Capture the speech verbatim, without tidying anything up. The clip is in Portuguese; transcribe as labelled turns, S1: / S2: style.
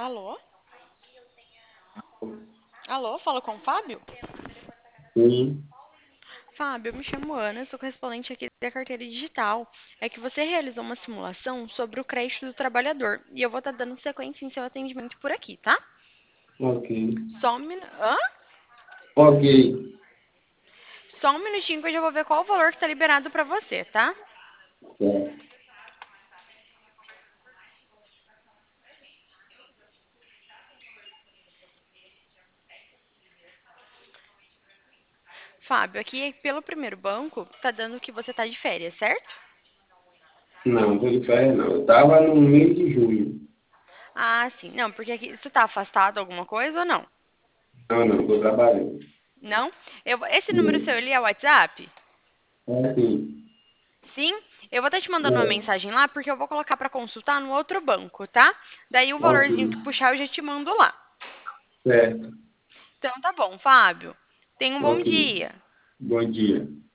S1: Alô? Alô, falo com o Fábio?
S2: Sim,
S1: Fábio, eu me chamo Ana, sou correspondente aqui da carteira digital. É que você realizou uma simulação sobre o crédito do trabalhador e eu vou estar dando sequência em seu atendimento por aqui, tá?
S2: ok.
S1: Só um minu... Hã?
S2: Ok,
S1: Só um minutinho que eu já vou ver qual o valor que está liberado para você, tá?
S2: certo.
S1: Fábio, aqui pelo primeiro banco, tá dando que você tá de férias, certo?
S2: Não, tô de férias não. Eu tava no mês de junho.
S1: Ah, sim. Não, porque aqui você tá afastado alguma coisa ou não?
S2: Não, não, tô trabalhando.
S1: Não? Eu... Esse número seu,
S2: Não.
S1: ele é WhatsApp?
S2: É assim,
S1: Sim, eu vou estar te mandando uma
S2: é,
S1: mensagem lá porque eu vou colocar para consultar no outro banco, tá? Daí o
S2: ok,
S1: valorzinho que puxar eu já te mando lá.
S2: certo,
S1: Então tá bom, Fábio. Tenha um bom
S2: ok.
S1: dia.
S2: Bom dia.